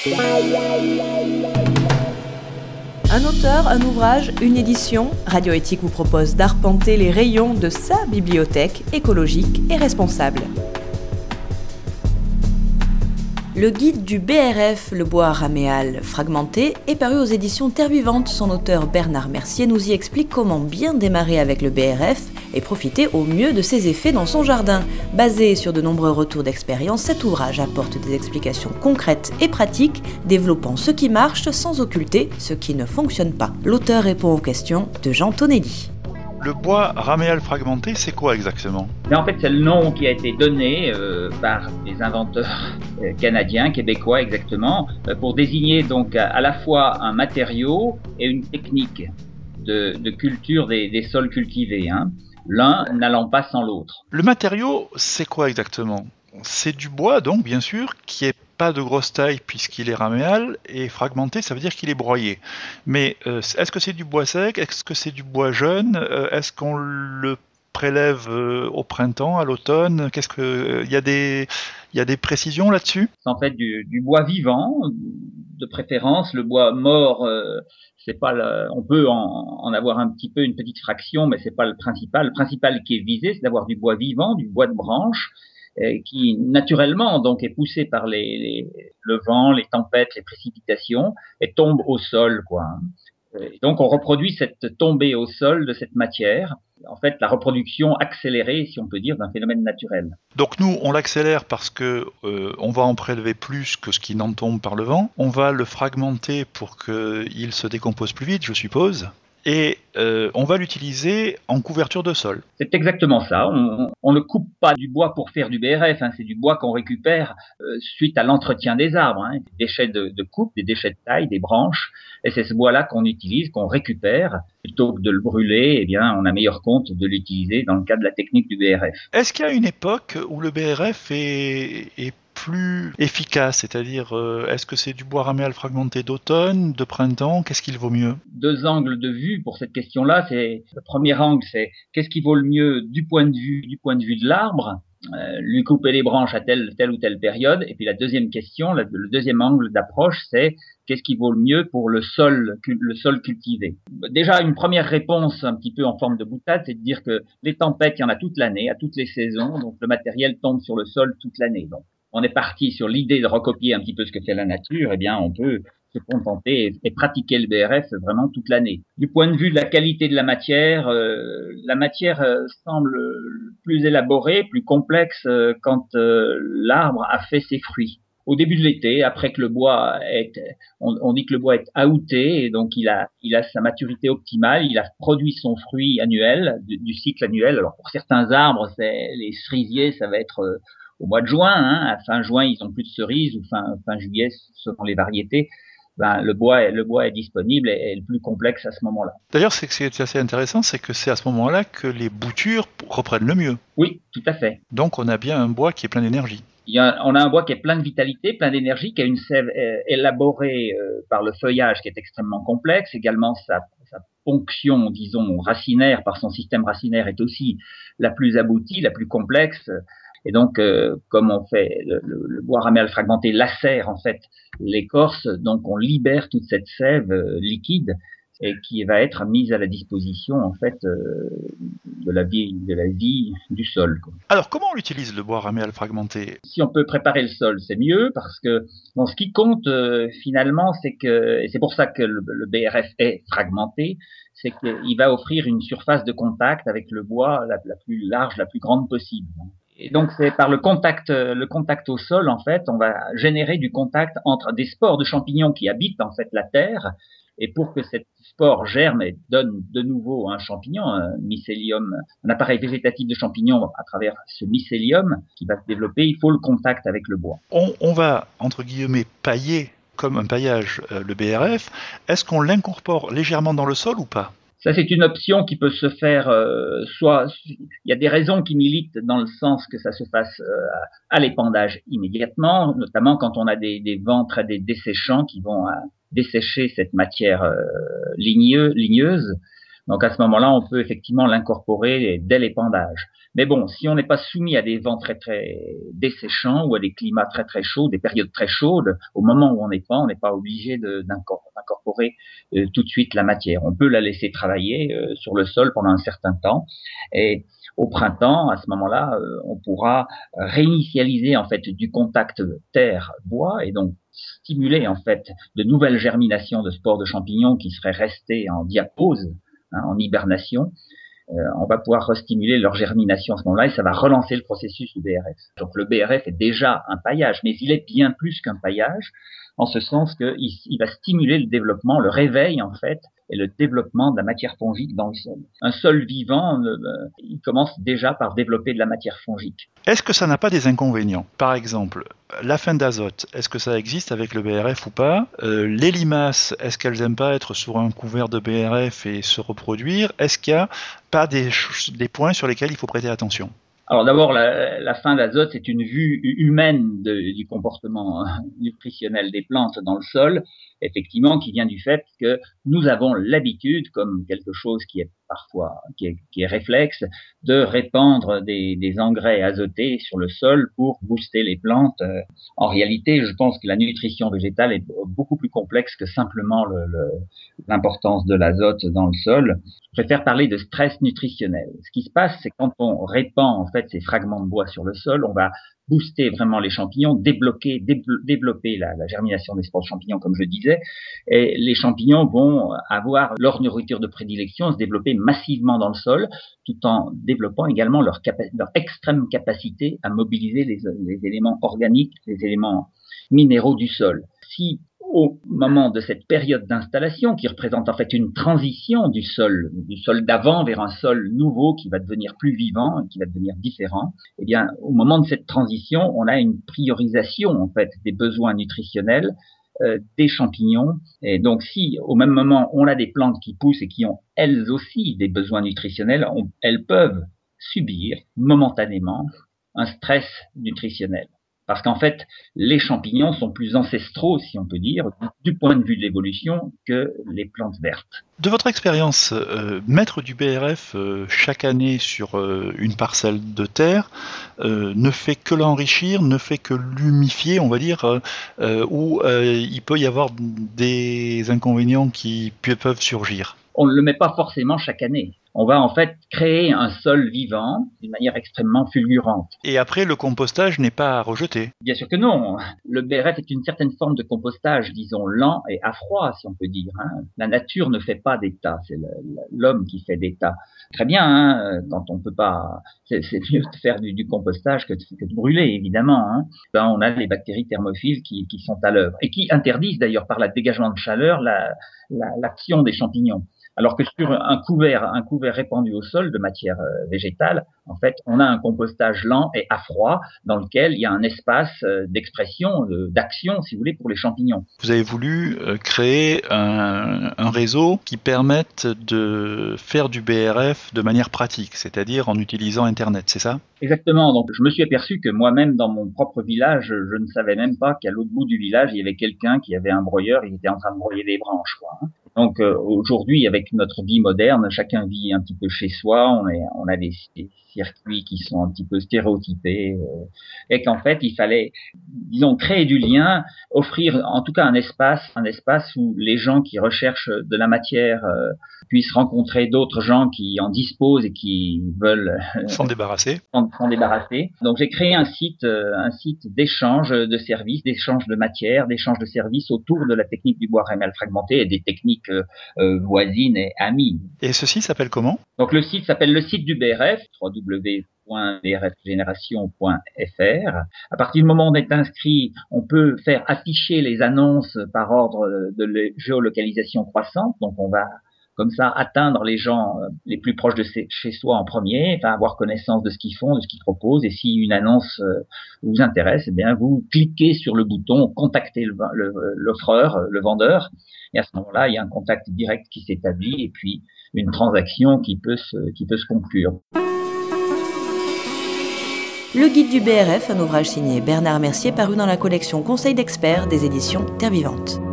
Un auteur, un ouvrage, une édition, Radioéthique vous propose d'arpenter les rayons de sa bibliothèque écologique et responsable. Le guide du BRF, le bois raméal fragmenté, est paru aux éditions Terre Vivante. Son auteur Bernard Mercier nous y explique comment bien démarrer avec le BRF et profiter au mieux de ses effets dans son jardin. Basé sur de nombreux retours d'expérience, cet ouvrage apporte des explications concrètes et pratiques, développant ce qui marche sans occulter ce qui ne fonctionne pas. L'auteur répond aux questions de Jean Tonelli. Le bois raméal fragmenté, c'est quoi exactement ? Mais en fait, c'est le nom qui a été donné par les inventeurs canadiens, québécois exactement, pour désigner donc à la fois un matériau et une technique de culture des sols cultivés, l'un n'allant pas sans l'autre. Le matériau, c'est quoi exactement ? C'est du bois, donc, bien sûr, qui est pas de grosse taille puisqu'il est raméal, et fragmenté, ça veut dire qu'il est broyé. Mais est-ce que c'est du bois sec ? Est-ce que c'est du bois jeune ? Est-ce qu'on le prélève au printemps, à l'automne ? Il y a des précisions là-dessus ? C'est en fait du bois vivant, de préférence. Le bois mort, c'est pas on peut en avoir un petit peu, une petite fraction, mais c'est pas le principal. Le principal qui est visé, c'est d'avoir du bois vivant, du bois de branche, qui naturellement donc est poussé par le vent, les tempêtes, les précipitations, et tombe au sol, quoi. Et donc on reproduit cette tombée au sol de cette matière, en fait la reproduction accélérée, si on peut dire, d'un phénomène naturel. Donc nous, on l'accélère parce que on va en prélever plus que ce qui n'en tombe par le vent. On va le fragmenter pour qu'il se décompose plus vite, je suppose. Et on va l'utiliser en couverture de sol. C'est exactement ça. On ne coupe pas du bois pour faire du BRF, c'est du bois qu'on récupère suite à l'entretien des arbres, des déchets de coupe, des déchets de taille, des branches, et c'est ce bois-là qu'on utilise, qu'on récupère, plutôt que de le brûler. Eh bien, on a meilleur compte de l'utiliser dans le cadre de la technique du BRF. Est-ce qu'il y a une époque où le BRF est plus efficace, c'est-à-dire est-ce que c'est du bois raméal fragmenté d'automne, de printemps, qu'est-ce qu'il vaut mieux ? Deux angles de vue pour cette question-là. Le premier angle, c'est qu'est-ce qui vaut le mieux du point de vue de l'arbre, lui couper les branches à telle ou telle période. Et puis la deuxième question, le deuxième angle d'approche, c'est qu'est-ce qui vaut le mieux pour le sol cultivé. Déjà, une première réponse un petit peu en forme de boutade, c'est de dire que les tempêtes, il y en a toute l'année, à toutes les saisons, donc le matériel tombe sur le sol toute l'année. Donc on est parti sur l'idée de recopier un petit peu ce que fait la nature. Eh bien, on peut se contenter et pratiquer le BRF vraiment toute l'année. Du point de vue de la qualité de la matière semble plus élaborée, plus complexe quand l'arbre a fait ses fruits. Au début de l'été, après que le bois on dit que le bois est outé, et donc il a sa maturité optimale, il a produit son fruit annuel, du cycle annuel. Alors pour certains arbres, les cerisiers, ça va être au mois de juin, à fin juin, ils ont plus de cerises, ou fin juillet, selon les variétés. Le bois est disponible et est le plus complexe à ce moment-là. D'ailleurs, ce qui est assez intéressant, c'est que c'est à ce moment-là que les boutures reprennent le mieux. Oui, tout à fait. Donc on a bien un bois qui est plein d'énergie. On a un bois qui est plein de vitalité, plein d'énergie, qui a une sève élaborée par le feuillage qui est extrêmement complexe. Également, sa ponction, disons, racinaire, par son système racinaire, est aussi la plus aboutie, la plus complexe. Et donc, comme on fait le bois raméal fragmenté lacère en fait l'écorce, donc on libère toute cette sève liquide et qui va être mise à la disposition en fait de la vie du sol, quoi. Alors, comment on utilise le bois raméal fragmenté ? Si on peut préparer le sol, c'est mieux, parce que ce qui compte finalement, c'est que, et c'est pour ça que le BRF est fragmenté, c'est qu'il va offrir une surface de contact avec le bois la plus large, la plus grande possible. Et donc c'est par le contact au sol, en fait, on va générer du contact entre des spores de champignons qui habitent en fait la terre, et pour que cette spore germe et donne de nouveau un champignon, un mycélium, un appareil végétatif de champignons à travers ce mycélium qui va se développer, il faut le contact avec le bois. On va, entre guillemets, pailler comme un paillage le BRF. Est-ce qu'on l'incorpore légèrement dans le sol ou pas ? Ça, c'est une option qui peut se faire, soit il y a des raisons qui militent dans le sens que ça se fasse à l'épandage immédiatement, notamment quand on a des vents très desséchants qui vont dessécher cette matière ligneuse, Donc à ce moment-là, on peut effectivement l'incorporer dès l'épandage. Mais bon, si on n'est pas soumis à des vents très très desséchants ou à des climats très très chauds, des périodes très chaudes, au moment où on n'est pas obligé d'incorporer tout de suite la matière. On peut la laisser travailler sur le sol pendant un certain temps, et au printemps, à ce moment-là, on pourra réinitialiser en fait du contact terre-bois et donc stimuler en fait de nouvelles germinations de spores de champignons qui seraient restées en diapause, en hibernation. On va pouvoir restimuler leur germination à ce moment-là et ça va relancer le processus du BRF. Donc le BRF est déjà un paillage, mais il est bien plus qu'un paillage, en ce sens qu'il va stimuler le développement, le réveil en fait, et le développement de la matière fongique dans le sol. Un sol vivant, il commence déjà par développer de la matière fongique. Est-ce que ça n'a pas des inconvénients ? Par exemple, la fin d'azote, est-ce que ça existe avec le BRF ou pas ? Les limaces, est-ce qu'elles n'aiment pas être sur un couvert de BRF et se reproduire ? Est-ce qu'il n'y a pas des points sur lesquels il faut prêter attention ? Alors d'abord, la fin d'azote, c'est une vue humaine du comportement nutritionnel des plantes dans le sol, effectivement, qui vient du fait que nous avons l'habitude, comme quelque chose qui est parfois qui est réflexe, de répandre des engrais azotés sur le sol pour booster les plantes. En réalité, je pense que la nutrition végétale est beaucoup plus complexe que simplement l'importance de l'azote dans le sol. Je préfère parler de stress nutritionnel. Ce qui se passe, c'est quand on répand en fait ces fragments de bois sur le sol, on va booster vraiment les champignons, développer la germination des spores de champignons, comme je disais, et les champignons vont avoir leur nourriture de prédilection, se développer massivement dans le sol, tout en développant également leur extrême capacité à mobiliser les éléments organiques, les éléments minéraux du sol. Si au moment de cette période d'installation, qui représente en fait une transition du sol d'avant vers un sol nouveau qui va devenir plus vivant, qui va devenir différent, eh bien, au moment de cette transition, on a une priorisation en fait des besoins nutritionnels des champignons. Et donc, si au même moment on a des plantes qui poussent et qui ont elles aussi des besoins nutritionnels, elles peuvent subir momentanément un stress nutritionnel. Parce qu'en fait, les champignons sont plus ancestraux, si on peut dire, du point de vue de l'évolution, que les plantes vertes. De votre expérience, mettre du BRF chaque année sur une parcelle de terre ne fait que l'enrichir, ne fait que l'humifier, on va dire, ou il peut y avoir des inconvénients qui peuvent surgir. On ne le met pas forcément chaque année. On va en fait créer un sol vivant d'une manière extrêmement fulgurante. Et après, le compostage n'est pas à rejeter. Bien sûr que non. Le BRF est une certaine forme de compostage, disons, lent et à froid, si on peut dire. La nature ne fait pas des tas, c'est l'homme qui fait des tas. Très bien, quand on peut pas... C'est mieux de faire du compostage que de brûler, évidemment. On a les bactéries thermophiles qui sont à l'œuvre et qui interdisent d'ailleurs par le dégagement de chaleur l'action des champignons. Alors que sur un couvert répandu au sol de matière végétale, en fait, on a un compostage lent et à froid dans lequel il y a un espace d'expression, d'action, si vous voulez, pour les champignons. Vous avez voulu créer un réseau qui permette de faire du BRF de manière pratique, c'est-à-dire en utilisant Internet, c'est ça ? Exactement. Donc, je me suis aperçu que moi-même, dans mon propre village, je ne savais même pas qu'à l'autre bout du village, il y avait quelqu'un qui avait un broyeur, il était en train de broyer des branches, quoi. Donc aujourd'hui, avec notre vie moderne, chacun vit un petit peu chez soi. On a des circuits qui sont un petit peu stéréotypés, et qu'en fait, il fallait, disons, créer du lien, offrir en tout cas un espace où les gens qui recherchent de la matière puissent rencontrer d'autres gens qui en disposent et qui veulent s'en débarrasser. Donc j'ai créé un site d'échange de services, d'échange de matière, d'échange de services autour de la technique du bois réméal fragmenté et des techniques voisines et amies. Et ceci s'appelle comment ? Donc le site s'appelle le site du BRF, www.brfgeneration.fr. À partir du moment où on est inscrit, on peut faire afficher les annonces par ordre de géolocalisation croissante. Donc on va comme ça atteindre les gens les plus proches de chez soi en premier, enfin avoir connaissance de ce qu'ils font, de ce qu'ils proposent. Et si une annonce vous intéresse, eh bien vous cliquez sur le bouton contacter l'offreur, le vendeur. Et à ce moment-là, il y a un contact direct qui s'établit et puis une transaction qui peut se conclure. Le guide du BRF, un ouvrage signé Bernard Mercier paru dans la collection Conseils d'experts des éditions Terre Vivante.